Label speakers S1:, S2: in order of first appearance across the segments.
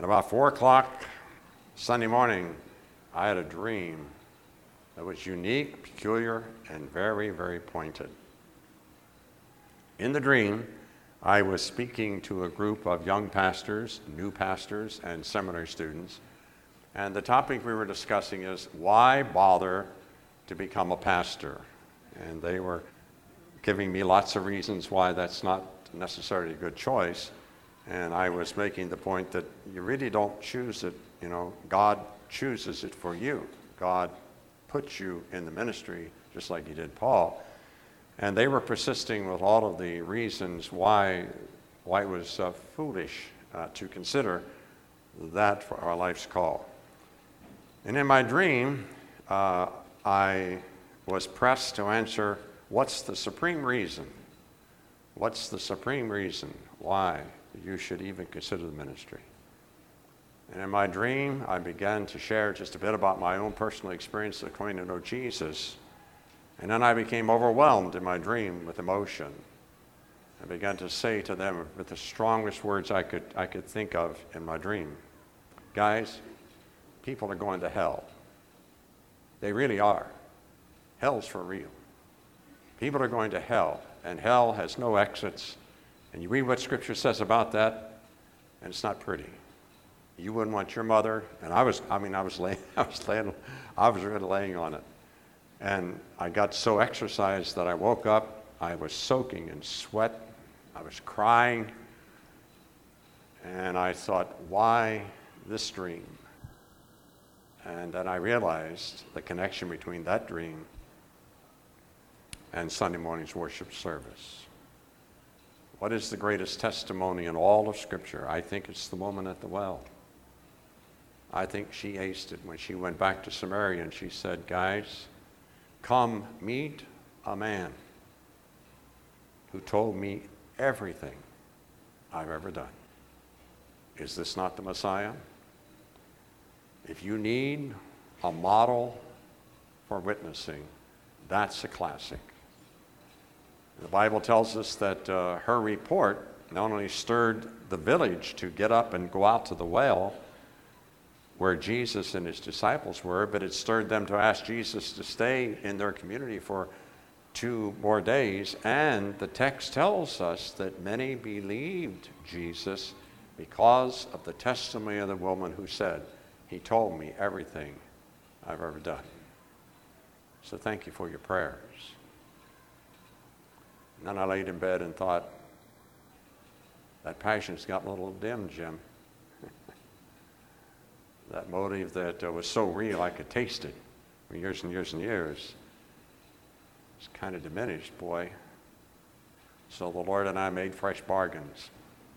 S1: At about 4 o'clock Sunday morning, I had a dream that was unique, peculiar, and very, very pointed. In the dream, I was speaking to a group of young pastors, new pastors, and seminary students, and the topic we were discussing is, why bother to become a pastor? And they were giving me lots of reasons why that's not necessarily a good choice, and I was making the point that you really don't choose it, God chooses it for you. God puts you in the ministry, just like he did Paul. And they were persisting with all of the reasons why it was foolish to consider that for our life's call. And in my dream, I was pressed to answer, what's the supreme reason? What's the supreme reason why you should even consider the ministry? And in my dream, I began to share just a bit about my own personal experience of coming to know Jesus. And then I became overwhelmed in my dream with emotion. I began to say to them with the strongest words I could think of in my dream, guys, people are going to hell. They really are. Hell's for real. People are going to hell, and hell has no exits. And you read what Scripture says about that, and it's not pretty. You wouldn't want your mother, and I was really laying on it. And I got so exercised that I woke up, I was soaking in sweat, I was crying, and I thought, why this dream? And then I realized the connection between that dream and Sunday morning's worship service. What is the greatest testimony in all of Scripture? I think it's the woman at the well. I think she aced it when she went back to Samaria and she said, guys, come meet a man who told me everything I've ever done. Is this not the Messiah? If you need a model for witnessing, that's a classic. The Bible tells us that her report not only stirred the village to get up and go out to the well where Jesus and his disciples were, but it stirred them to ask Jesus to stay in their community for 2 more days. And the text tells us that many believed Jesus because of the testimony of the woman who said, he told me everything I've ever done. So thank you for your prayers. And then I laid in bed and thought, that passion's gotten a little dim, Jim. That motive that was so real I could taste it for years and years and years, it's kind of diminished, boy. So the Lord and I made fresh bargains.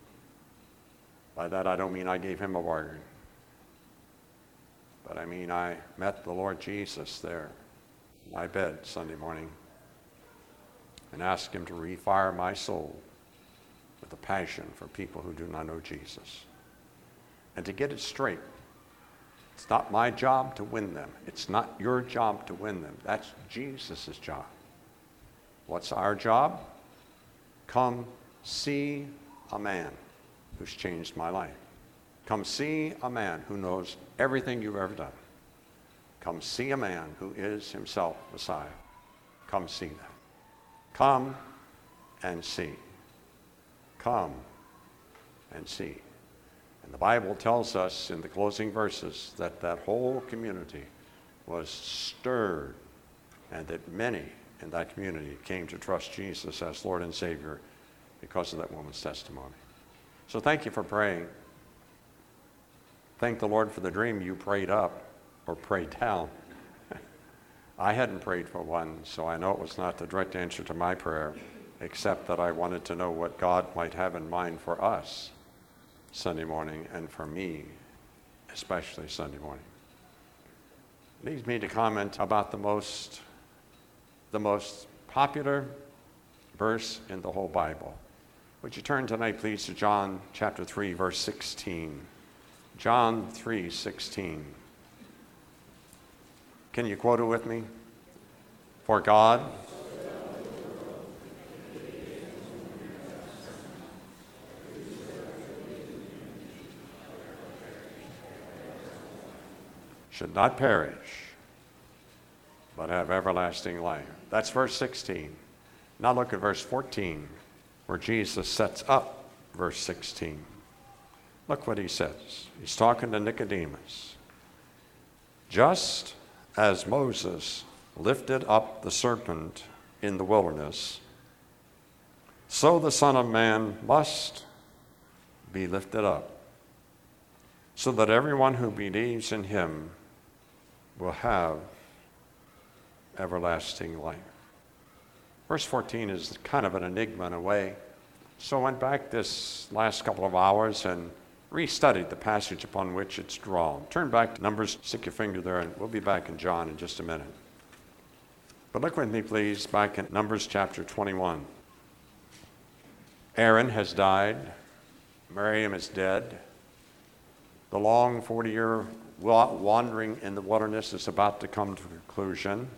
S1: By that I don't mean I gave him a bargain, but I mean I met the Lord Jesus there in my bed Sunday morning and asked him to refire my soul with a passion for people who do not know Jesus. And to get it straight, it's not my job to win them. It's not your job to win them. That's Jesus' job. What's our job? Come see a man who's changed my life. Come see a man who knows everything you've ever done. Come see a man who is himself Messiah. Come see that. Come and see. Come and see. And the Bible tells us in the closing verses that that whole community was stirred and that many in that community came to trust Jesus as Lord and Savior because of that woman's testimony. So thank you for praying. Thank the Lord for the dream you prayed up or prayed down. I hadn't prayed for one, so I know it was not the direct answer to my prayer, except that I wanted to know what God might have in mind for us Sunday morning, and for me, especially Sunday morning. It leads me to comment about the most popular verse in the whole Bible. Would you turn tonight, please, to John chapter 3, verse 16. John 3:16. Can you quote it with me? For God should not perish, but have everlasting life. That's verse 16. Now look at verse 14, where Jesus sets up verse 16. Look what he says. He's talking to Nicodemus. Just as Moses lifted up the serpent in the wilderness, so the Son of Man must be lifted up, so that everyone who believes in him will have everlasting life. Verse 14 is kind of an enigma in a way. So I went back this last couple of hours and restudied the passage upon which it's drawn. Turn back to Numbers, stick your finger there, and we'll be back in John in just a minute. But look with me, please, back in Numbers chapter 21. Aaron has died. Miriam is dead. The long 40-year wandering in the wilderness is about to come to a conclusion.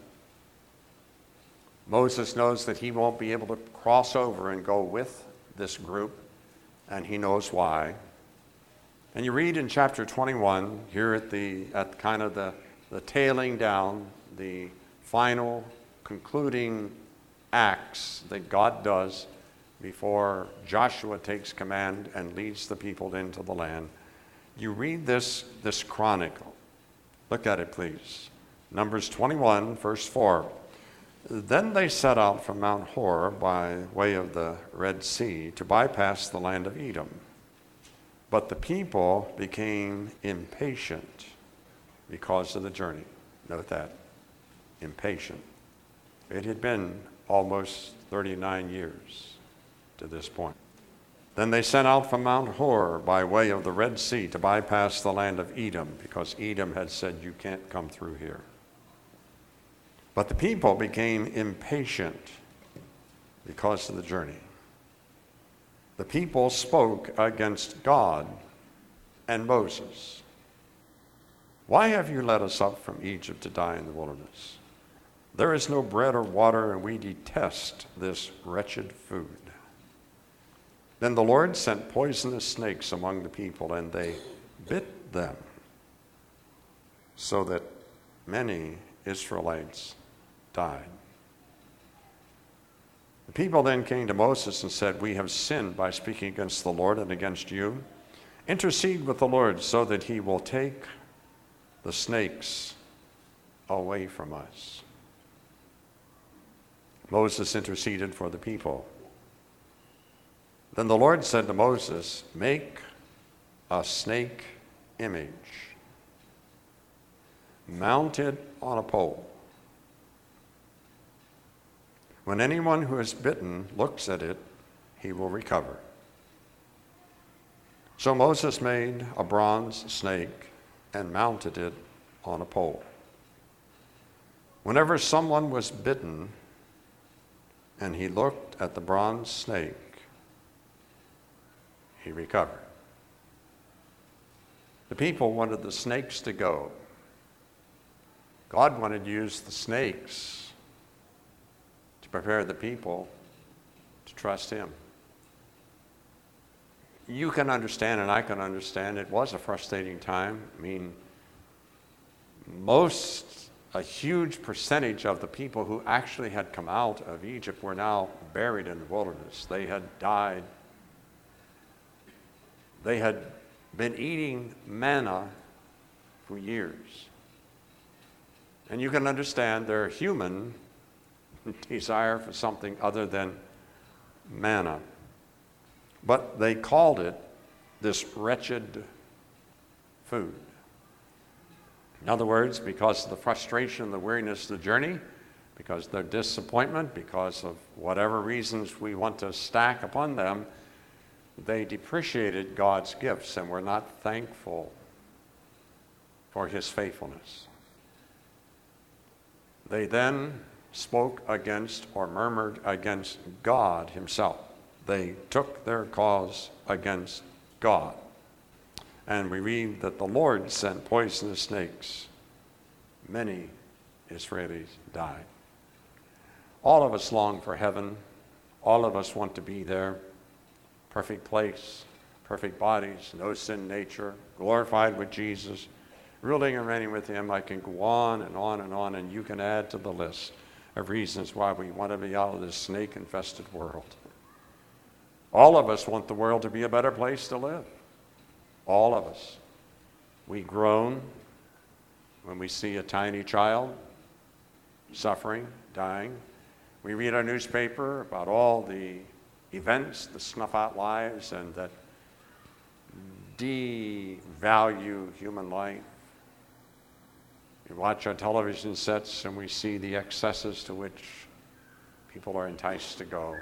S1: Moses knows that he won't be able to cross over and go with this group, and he knows why. And you read in chapter 21, here at kind of the tailing down, the final concluding acts that God does before Joshua takes command and leads the people into the land. You read this chronicle. Look at it, please. Numbers 21, verse 4. Then they set out from Mount Hor by way of the Red Sea to bypass the land of Edom. But the people became impatient because of the journey. Note that. Impatient. It had been almost 39 years to this point. Then they set out from Mount Hor by way of the Red Sea to bypass the land of Edom, because Edom had said, you can't come through here. But the people became impatient because of the journey. The people spoke against God and Moses. Why have you led us up from Egypt to die in the wilderness? There is no bread or water, and we detest this wretched food. Then the Lord sent poisonous snakes among the people, and they bit them, so that many Israelites died. The people then came to Moses and said, we have sinned by speaking against the Lord and against you. Intercede with the Lord so that he will take the snakes away from us. Moses interceded for the people. Then the Lord said to Moses, make a snake image, mounted on a pole. When anyone who is bitten looks at it, he will recover. So Moses made a bronze snake and mounted it on a pole. Whenever someone was bitten and he looked at the bronze snake, he recovered. The people wanted the snakes to go. God wanted to use the snakes to prepare the people to trust him. You can understand, and I can understand, it was a frustrating time. I mean, a huge percentage of the people who actually had come out of Egypt were now buried in the wilderness. They had died. They had been eating manna for years. And you can understand their human desire for something other than manna. But they called it this wretched food. In other words, because of the frustration and the weariness of the journey, because of their disappointment, because of whatever reasons we want to stack upon them, they depreciated God's gifts and were not thankful for his faithfulness. They then spoke against or murmured against God himself. They took their cause against God. And we read that the Lord sent poisonous snakes. Many Israelis died. All of us long for heaven. All of us want to be there. Perfect place, perfect bodies, no sin nature, glorified with Jesus, ruling and reigning with him. I can go on and on and on, and you can add to the list of reasons why we want to be out of this snake-infested world. All of us want the world to be a better place to live. All of us. We groan when we see a tiny child suffering, dying. We read our newspaper about all the events that snuff out lives and that devalue human life. We watch our television sets and we see the excesses to which people are enticed to go.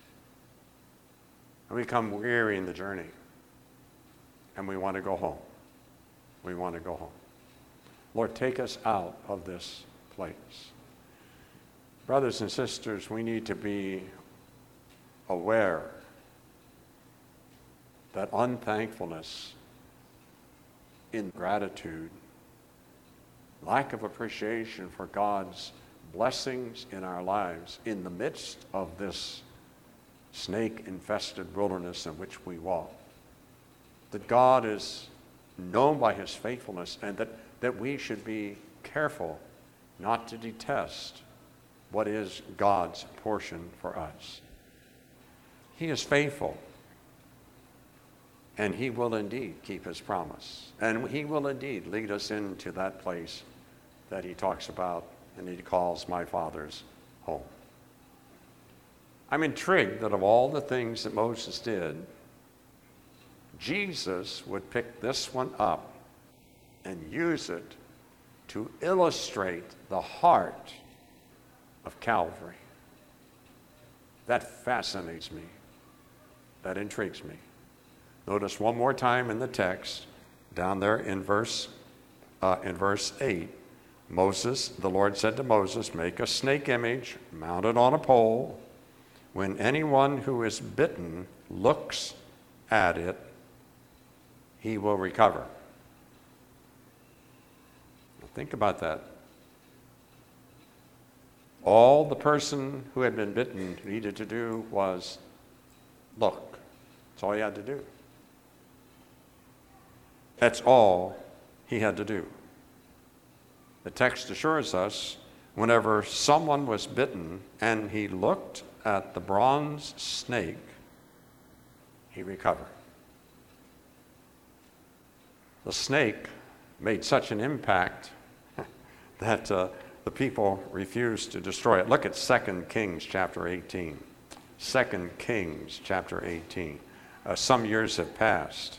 S1: And we become weary in the journey. And we want to go home. We want to go home. Lord, take us out of this place. Brothers and sisters, we need to be aware that unthankfulness, ingratitude, lack of appreciation for God's blessings in our lives in the midst of this snake-infested wilderness in which we walk, that God is known by his faithfulness, and that we should be careful not to detest what is God's portion for us. He is faithful, and he will indeed keep his promise, and he will indeed lead us into that place that he talks about and he calls my Father's home. I'm intrigued that of all the things that Moses did, Jesus would pick this one up and use it to illustrate the heart of Calvary. That fascinates me. That intrigues me. Notice one more time in the text, down there in verse 8, the Lord said to Moses, make a snake image mounted on a pole. When anyone who is bitten looks at it, he will recover. Now think about that. All the person who had been bitten needed to do was look. That's all he had to do. That's all he had to do. The text assures us whenever someone was bitten and he looked at the bronze snake, he recovered. The snake made such an impact that the people refused to destroy it. Look at 2 Kings chapter 18. 2 Kings chapter 18. Some years have passed.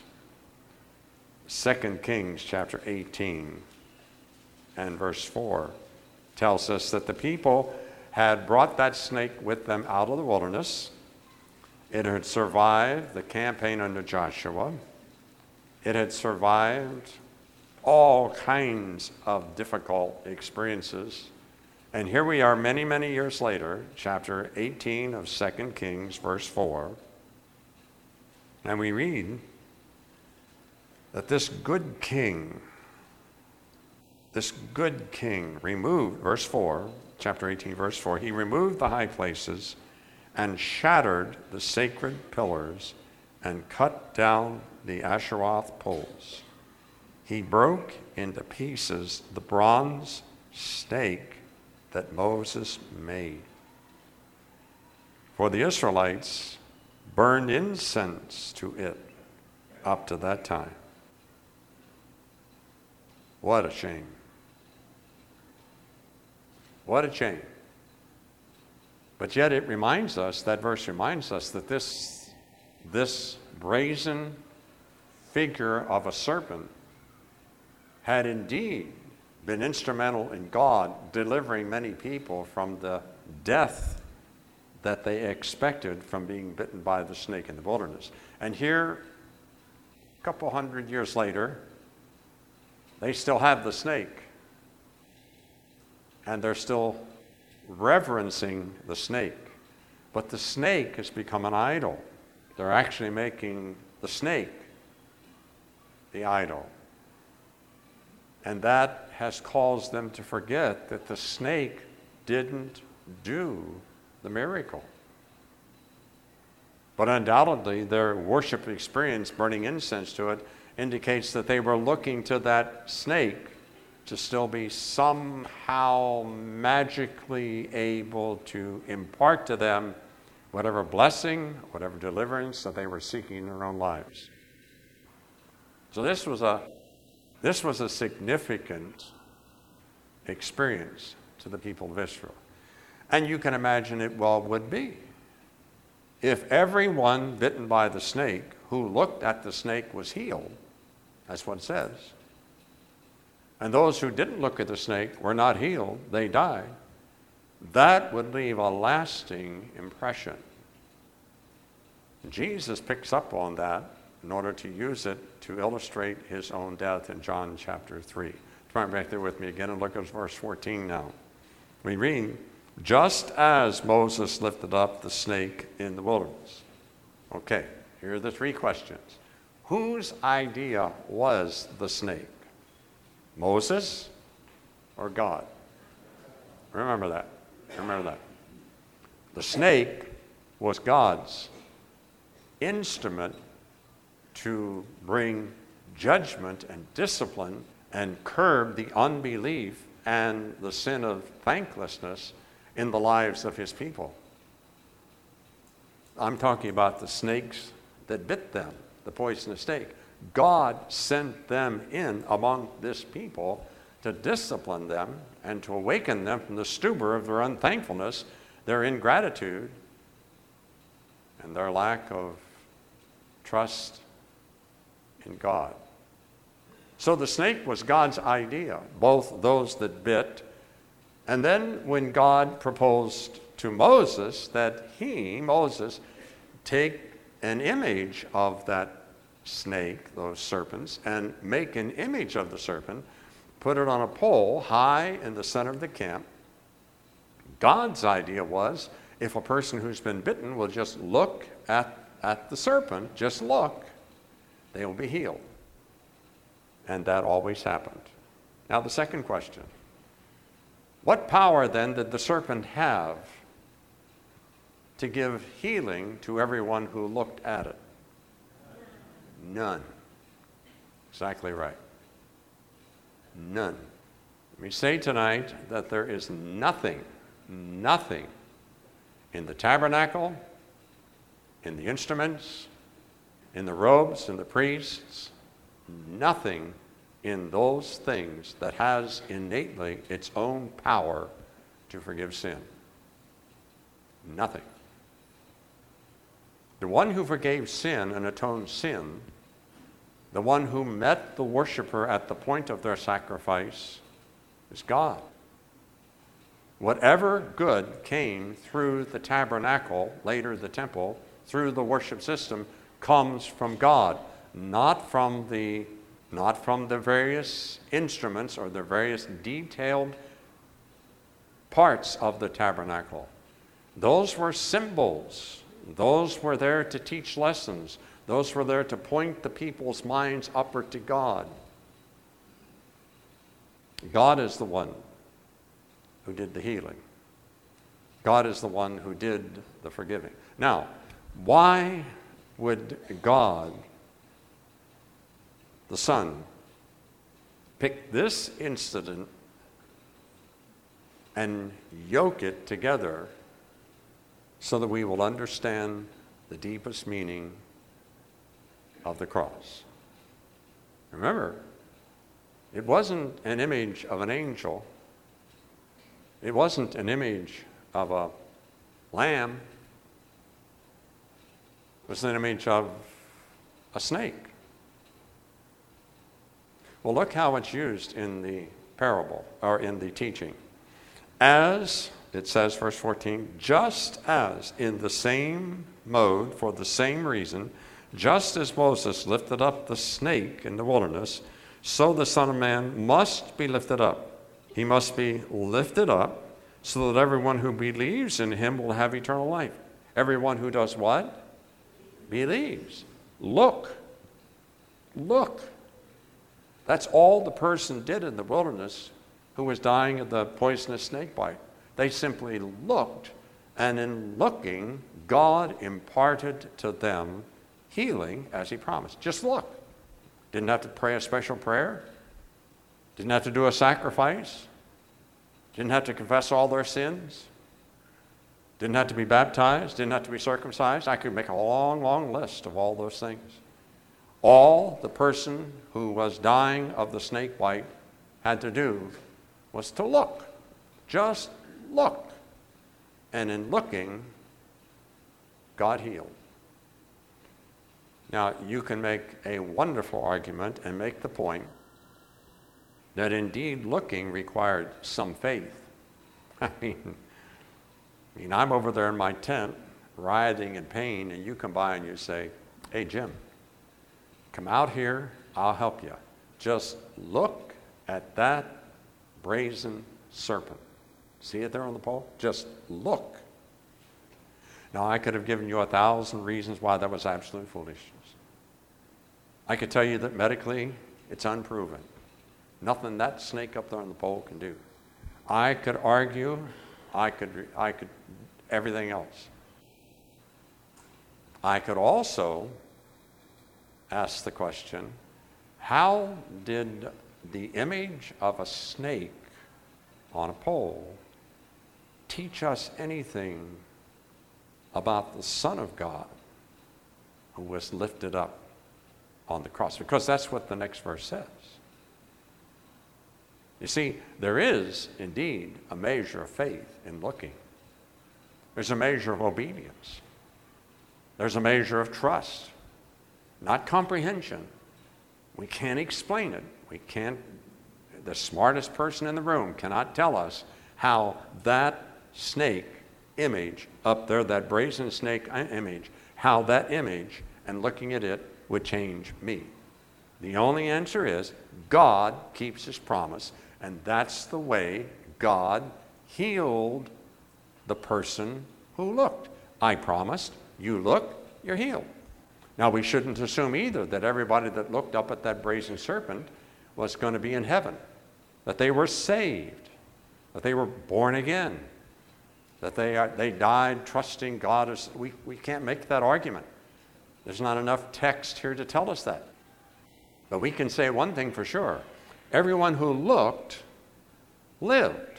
S1: 2 Kings chapter 18 and verse 4 tells us that the people had brought that snake with them out of the wilderness. It had survived the campaign under Joshua. It had survived all kinds of difficult experiences. And here we are many, many years later, chapter 18 of 2 Kings, verse 4. And we read that this good king removed, verse 4, chapter 18, verse 4, he removed the high places and shattered the sacred pillars and cut down the Asheroth poles. He broke into pieces the bronze stake that Moses made. For the Israelites burned incense to it up to that time. What a shame. What a shame. But yet it reminds us, that verse reminds us that this brazen figure of a serpent had indeed been instrumental in God delivering many people from the death that they expected from being bitten by the snake in the wilderness. And here, a couple hundred years later, they still have the snake. And they're still reverencing the snake. But the snake has become an idol. They're actually making the snake the idol. And that has caused them to forget that the snake didn't do the miracle. But undoubtedly, their worship experience, burning incense to it, indicates that they were looking to that snake to still be somehow magically able to impart to them whatever blessing, whatever deliverance that they were seeking in their own lives. So this was a significant experience to the people of Israel. And you can imagine it well would be. If everyone bitten by the snake who looked at the snake was healed, that's what it says, and those who didn't look at the snake were not healed, they died, that would leave a lasting impression. Jesus picks up on that in order to use it to illustrate his own death in John chapter 3. Turn back there with me again and look at verse 14 now. We read, just as Moses lifted up the snake in the wilderness. Okay, here are the three questions. Whose idea was the snake? Moses or God? Remember that. Remember that. The snake was God's instrument to bring judgment and discipline and curb the unbelief and the sin of thanklessness in the lives of his people. I'm talking about the snakes that bit them, the poisonous snake. God sent them in among this people to discipline them and to awaken them from the stupor of their unthankfulness, their ingratitude, and their lack of trust in God. So the snake was God's idea, both those that bit, and then when God proposed to Moses that Moses, take an image of that snake, those serpents, and make an image of the serpent, put it on a pole high in the center of the camp. God's idea was, if a person who's been bitten will just look at the serpent, just look, they will be healed. And that always happened. Now the second question. What power then did the serpent have to give healing to everyone who looked at it? None. Exactly right. None. Let me say tonight that there is nothing in the tabernacle, in the instruments, in the robes, in the priests, nothing in those things that has innately its own power to forgive sin. Nothing. The one who forgave sin and atoned sin, the one who met the worshiper at the point of their sacrifice, is God. Whatever good came through the tabernacle, later the temple, through the worship system, comes from God, not from the various instruments or the various detailed parts of the tabernacle. Those were symbols. Those were there to teach lessons. Those were there to point the people's minds upward to God. God is the one who did the healing. God is the one who did the forgiving. Now, why would God, the Son, pick this incident and yoke it together so that we will understand the deepest meaning of the cross? Remember, it wasn't an image of an angel. It wasn't an image of a lamb. It was an image of a snake. Well, look how it's used in the parable, or in the teaching. As, it says, verse 14, just as in the same mode, for the same reason, just as Moses lifted up the snake in the wilderness, so the Son of Man must be lifted up. He must be lifted up so that everyone who believes in him will have eternal life. Everyone who does what? Believes. Look. That's all the person did in the wilderness who was dying of the poisonous snake bite. They simply looked, and in looking, God imparted to them healing as he promised. Just look. Didn't have to pray a special prayer. Didn't have to do a sacrifice. Didn't have to confess all their sins. Didn't have to be baptized. Didn't have to be circumcised. I could make a long, long list of all those things. All the person who was dying of the snake bite had to do was to look. Just look. And in looking, God healed. Now, you can make a wonderful argument and make the point that indeed looking required some faith. I mean, I'm over there in my tent, writhing in pain, and you come by and you say, "Hey, Jim, come out here, I'll help you. Just look at that brazen serpent. See it there on the pole? Just look." Now, I could have given you 1,000 reasons why that was absolute foolishness. I could tell you that medically, it's unproven. Nothing that snake up there on the pole can do. I could argue, I could everything else. I could also ask the question, how did the image of a snake on a pole teach us anything about the Son of God who was lifted up on the cross? Because that's what the next verse says. You see, there is indeed a measure of faith in looking. There's a measure of obedience. There's a measure of trust, not comprehension. We can't explain it. The smartest person in the room cannot tell us how that snake image up there, that brazen snake image, how that image and looking at it would change me. The only answer is God keeps his promise, and that's the way God healed the person who looked. I promised, you look, you're healed. Now, we shouldn't assume either that everybody that looked up at that brazen serpent was going to be in heaven, that they were saved, that they were born again, that they died trusting God. We can't make that argument. There's not enough text here to tell us that. But we can say one thing for sure. Everyone who looked lived.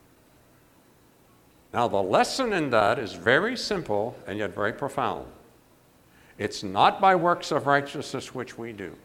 S1: Now, the lesson in that is very simple and yet very profound. It's not by works of righteousness which we do.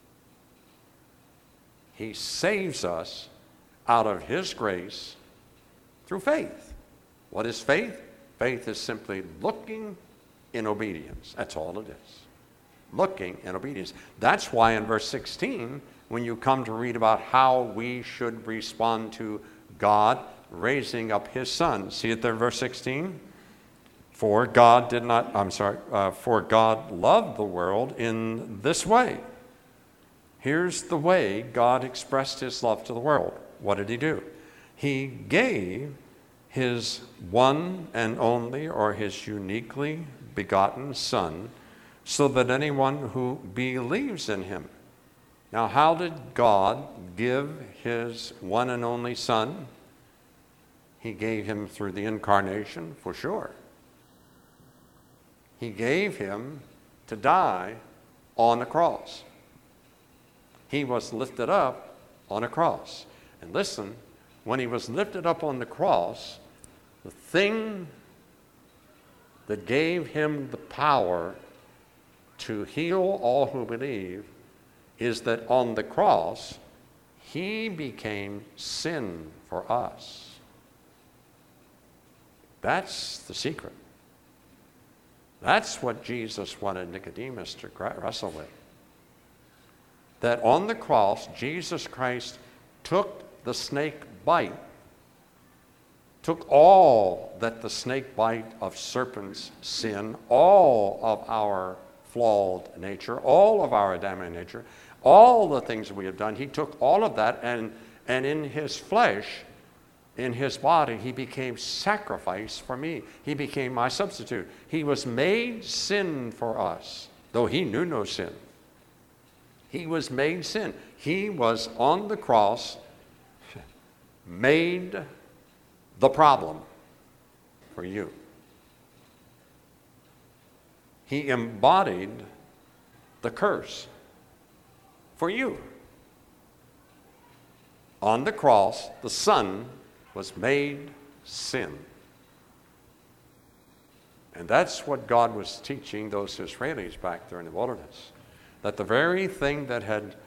S1: He saves us out of his grace through faith. What is faith? Faith is simply looking in obedience. That's all it is. Looking in obedience. That's why in verse 16, when you come to read about how we should respond to God raising up his Son, see it there in verse 16? For God loved the world in this way. Here's the way God expressed his love to the world. What did he do? He gave his one and only, or his uniquely begotten Son, so that anyone who believes in him. Now, how did God give his one and only Son? He gave him through the incarnation, for sure. He gave him to die on the cross. He was lifted up on a cross. And listen, when he was lifted up on the cross, the thing that gave him the power to heal all who believe is that on the cross, he became sin for us. That's the secret. That's what Jesus wanted Nicodemus to wrestle with. That on the cross, Jesus Christ took the snake bite, took all that the snake bite of serpent's sin, all of our flawed nature, all of our Adamic nature, all the things that we have done. He took all of that, and in his flesh, in his body, he became sacrifice for me. He became my substitute. He was made sin for us, though he knew no sin. He was made sin. He was on the cross, made the problem for you. He embodied the curse for you. On the cross, the Son was made sin. And that's what God was teaching those Israelis back there in the wilderness. That the very thing that had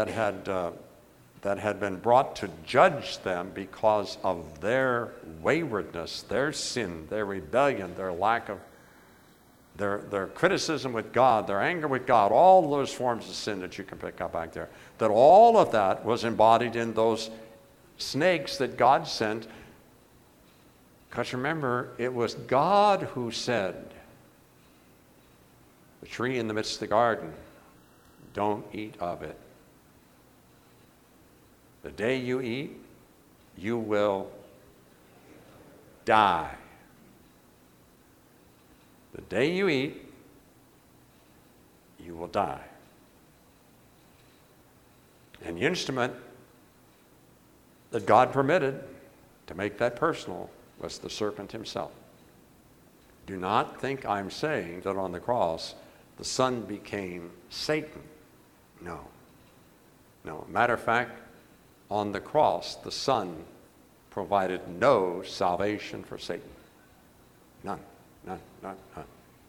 S1: been brought to judge them because of their waywardness, their sin, their rebellion, their lack of, their criticism with God, their anger with God, all those forms of sin that you can pick up back there, that all of that was embodied in those snakes that God sent. Because remember, it was God who said, the tree in the midst of the garden, don't eat of it. The day you eat, you will die. The day you eat, you will die. And the instrument that God permitted to make that personal was the serpent himself. Do not think I'm saying that on the cross the Son became Satan. No. No. Matter of fact, on the cross, the Son provided no salvation for Satan. None. None. None. None.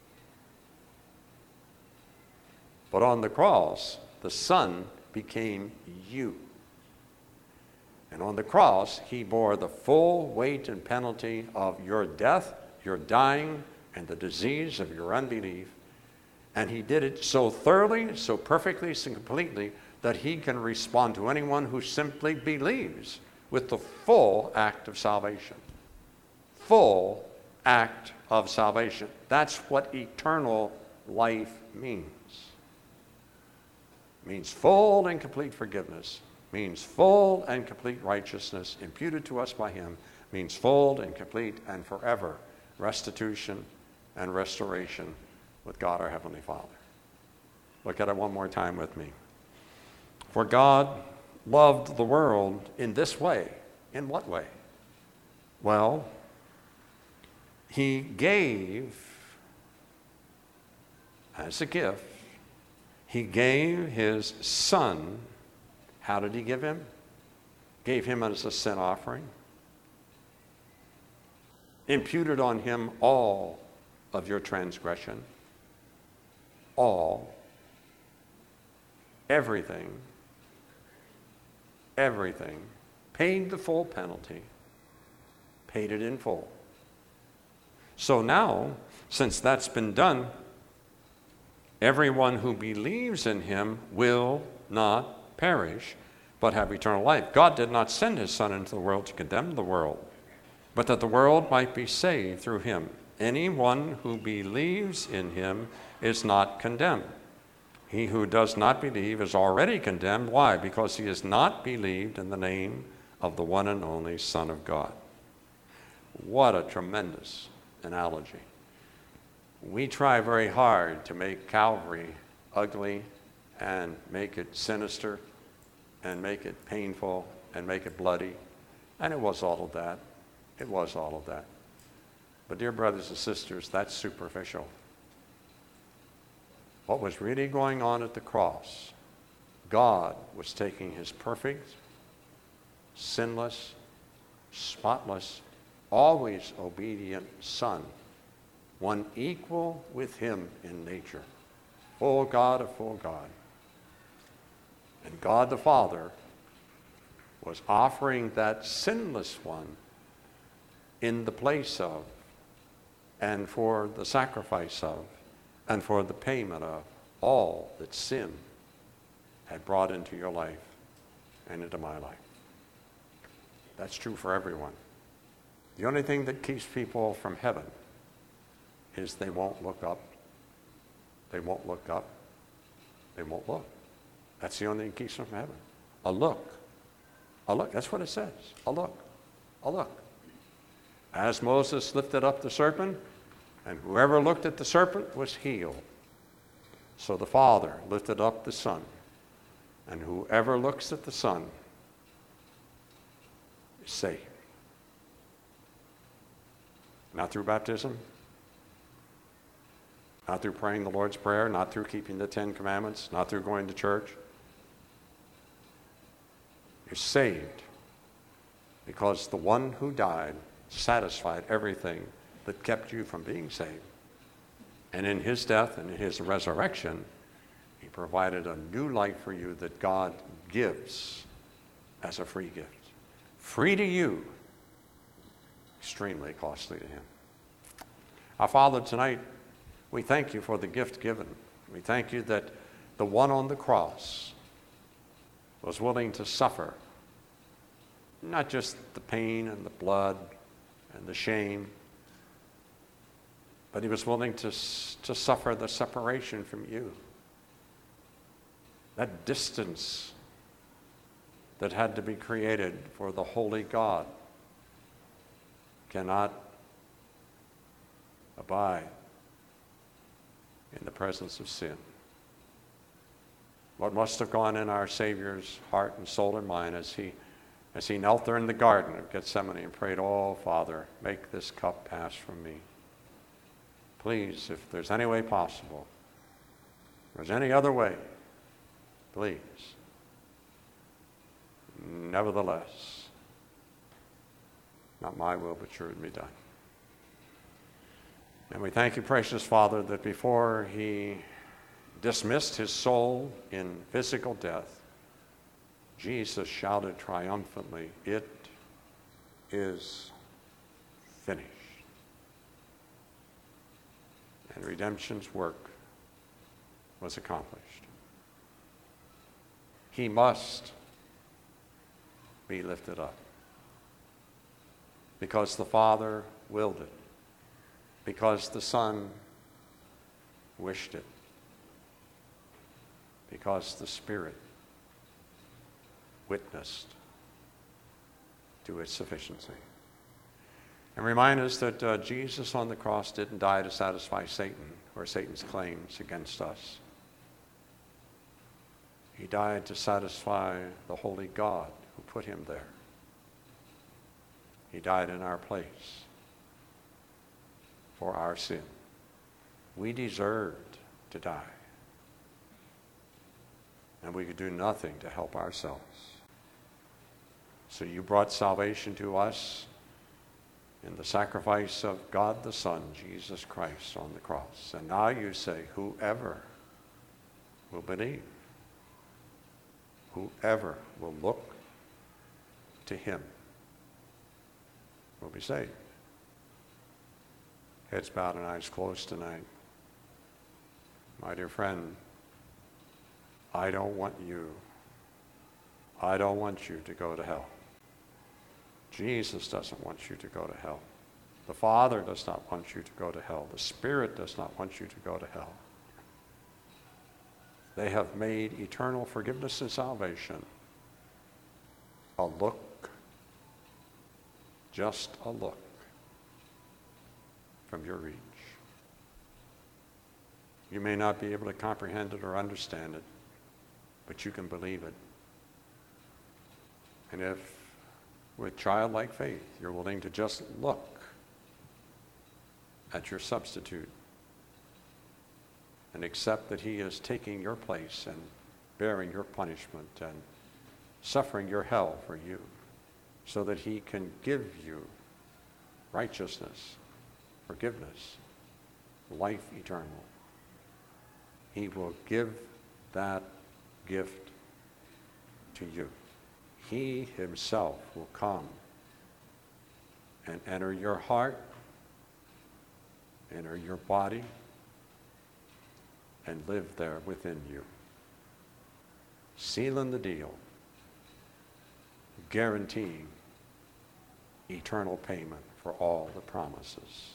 S1: But on the cross, the Son became you. And on the cross, he bore the full weight and penalty of your death, your dying, and the disease of your unbelief. And he did it so thoroughly, so perfectly, so completely, that he can respond to anyone who simply believes with the full act of salvation. Full act of salvation. That's what eternal life means. It means full and complete forgiveness. Means full and complete righteousness imputed to us by him. Means full and complete and forever restitution and restoration with God our Heavenly Father. Look at it one more time with me. For God loved the world in this way. In what way? Well, he gave as a gift, he gave his Son. How did he give him? Gave him as a sin offering. Imputed on him all of your transgression. All. Everything. Everything. Paid the full penalty. Paid it in full. So now, since that's been done, everyone who believes in him will not perish, but have eternal life. God did not send his Son into the world to condemn the world, but that the world might be saved through him. Anyone who believes in him is not condemned. He who does not believe is already condemned. Why? Because he has not believed in the name of the one and only Son of God. What a tremendous analogy. We try very hard to make Calvary ugly and make it sinister and make it painful and make it bloody. And it was all of that. It was all of that. But dear brothers and sisters, that's superficial. What was really going on at the cross, God was taking his perfect, sinless, spotless, always obedient Son, one equal with him in nature, full God of full God. And God the Father was offering that sinless one in the place of, and for the sacrifice of, and for the payment of all that sin had brought into your life and into my life. That's true for everyone. The only thing that keeps people from heaven is they won't look up. They won't look up. They won't look. That's the only thing that keeps them from heaven. A look. A look. That's what it says. A look. A look. As Moses lifted up the serpent, and whoever looked at the serpent was healed. So the Father lifted up the Son, and whoever looks at the Son is saved. Not through baptism, not through praying the Lord's Prayer, not through keeping the 10 Commandments, not through going to church. You're saved because the one who died satisfied everything that kept you from being saved. And in his death and in his resurrection, he provided a new life for you that God gives as a free gift. Free to you, extremely costly to him. Our Father, tonight, we thank you for the gift given. We thank you that the one on the cross was willing to suffer not just the pain and the blood and the shame, but he was willing to suffer the separation from you. That distance that had to be created for the holy God cannot abide in the presence of sin. What must have gone in our Savior's heart and soul and mind as he knelt there in the Garden of Gethsemane and prayed, "Oh, Father, make this cup pass from me. Please, if there's any way possible, if there's any other way, please. Nevertheless, not my will, but yours be done." And we thank you, precious Father, that before he dismissed his soul in physical death, Jesus shouted triumphantly, "It is finished." And redemption's work was accomplished. He must be lifted up because the Father willed it, because the Son wished it, because the Spirit witnessed to its sufficiency. And remind us that Jesus on the cross didn't die to satisfy Satan or Satan's claims against us. He died to satisfy the holy God who put him there. He died in our place for our sin. We deserved to die, and we could do nothing to help ourselves. So you brought salvation to us in the sacrifice of God the Son, Jesus Christ, on the cross. And now you say, whoever will believe, whoever will look to him will be saved. Heads bowed and eyes closed tonight. My dear friend, I don't want you to go to hell. Jesus doesn't want you to go to hell. The Father does not want you to go to hell. The Spirit does not want you to go to hell. They have made eternal forgiveness and salvation a look, just a look from your reach. You may not be able to comprehend it or understand it, but you can believe it. And if with childlike faith you're willing to just look at your substitute and accept that he is taking your place and bearing your punishment and suffering your hell for you so that he can give you righteousness, forgiveness, life eternal, he will give that gift to you. He himself will come and enter your heart, enter your body, and live there within you, sealing the deal, guaranteeing eternal payment for all the promises.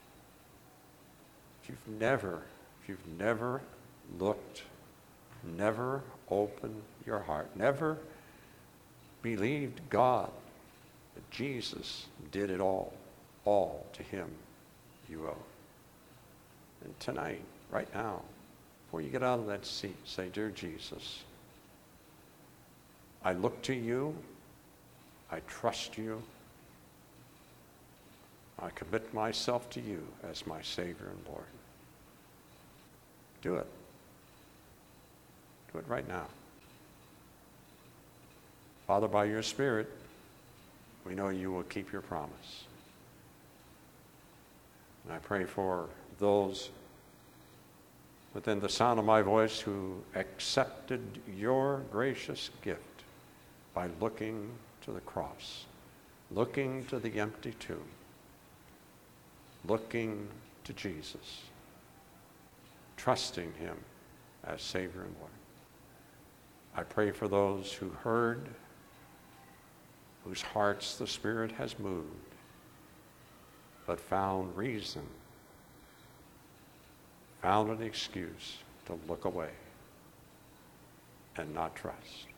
S1: If you've never looked, never opened your heart, never believed God that Jesus did it all to him you owe. And tonight, right now, before you get out of that seat, say, "Dear Jesus, I look to you, I trust you, I commit myself to you as my Savior and Lord." Do it. Do it right now. Father, by your Spirit, We know you will keep your promise. And I pray for those within the sound of my voice who accepted your gracious gift by looking to the cross, looking to the empty tomb, looking to Jesus, trusting him as Savior and Lord. I pray for those who heard, whose hearts the Spirit has moved, but found reason, found an excuse to look away and not trust.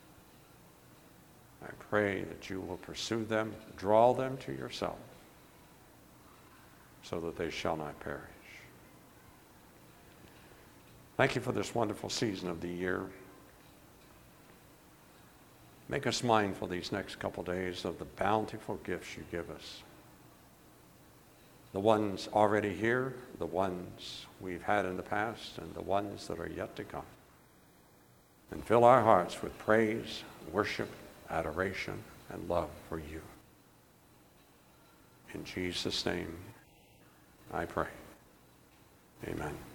S1: I pray that you will pursue them, draw them to yourself, so that they shall not perish. Thank you for this wonderful season of the year. Make us mindful these next couple days of the bountiful gifts you give us. The ones already here, the ones we've had in the past, and the ones that are yet to come. And fill our hearts with praise, worship, adoration, and love for you. In Jesus' name, I pray. Amen.